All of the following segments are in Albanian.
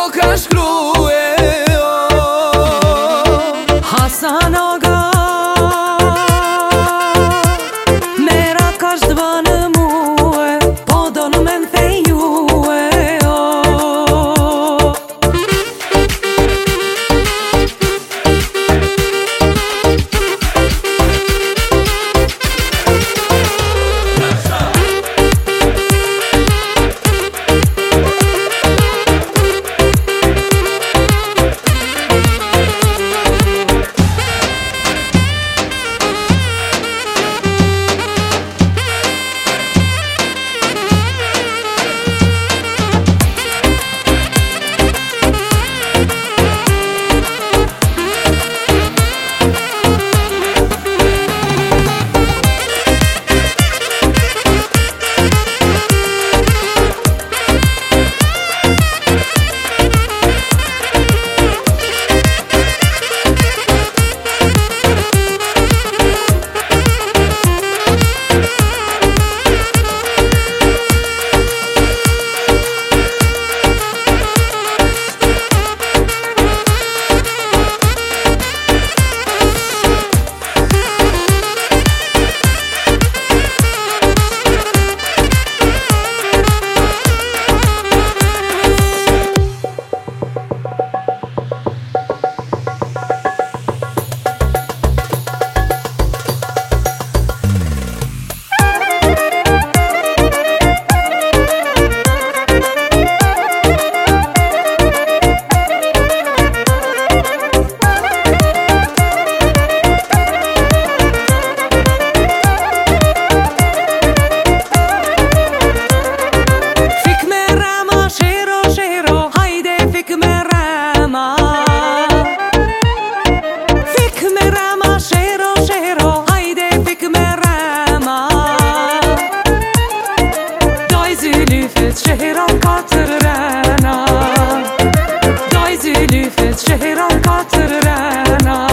ka shkruje Hasan Aga Mera ka shdva në muë Po do në men thejue Şehran katır rena Daj zülüfet şehran katır rena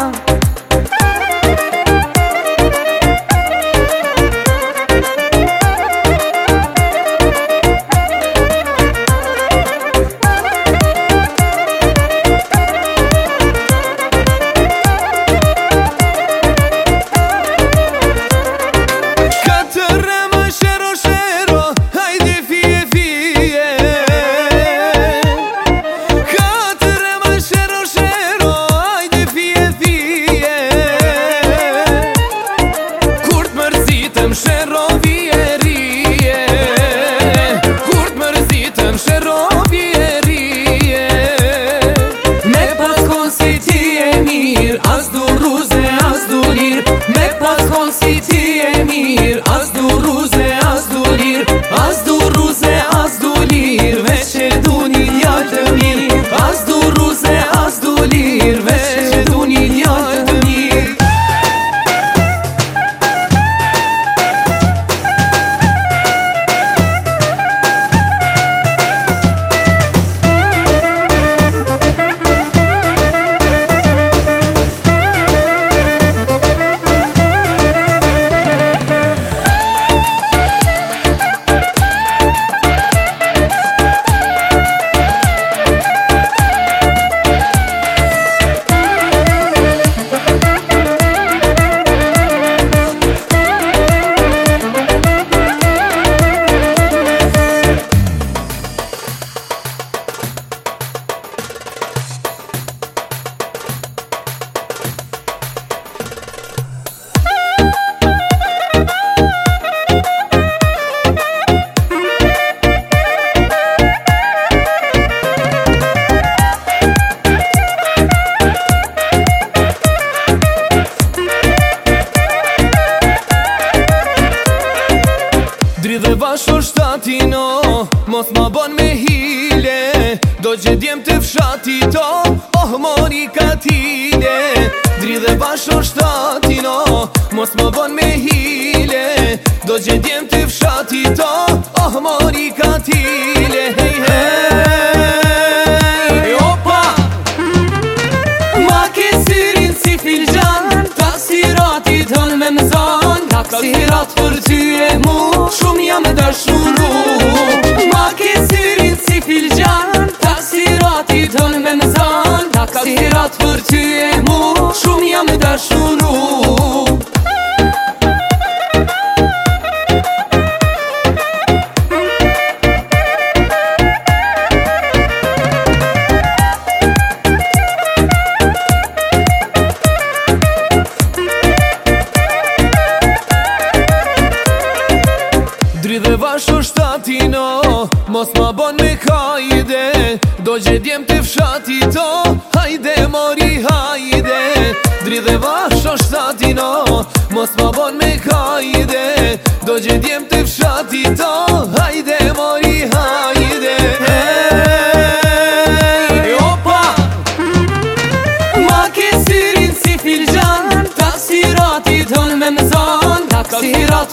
Dridhe vasho shtatino Mos ma bon me hile Do gjedjem të fshatito Oh mori katile Dridhe vasho shtatino Mos ma bon me hile Do gjedjem të fshatito Oh mori katile Hey hey Opa Ma ke syrin si filxan Taksirati ton me mëzon Taksirat për ty e mu Shumë jam dashuru Ma ke syrin si filxan Taksirat Taksirat për ty e mu, shumë jam dashuru. Dridhe vasho shtatino, mos ma bon me hajde, do gjedjem të fshati to, hajde mori hajde. Dridhe vasho shtatino, mos ma bon me hajde, do gjedjem të fshati to, hajde mori hajde. Hey, opa! Ma ke syrin si filxan, taksirati ton me mëzon, taksirat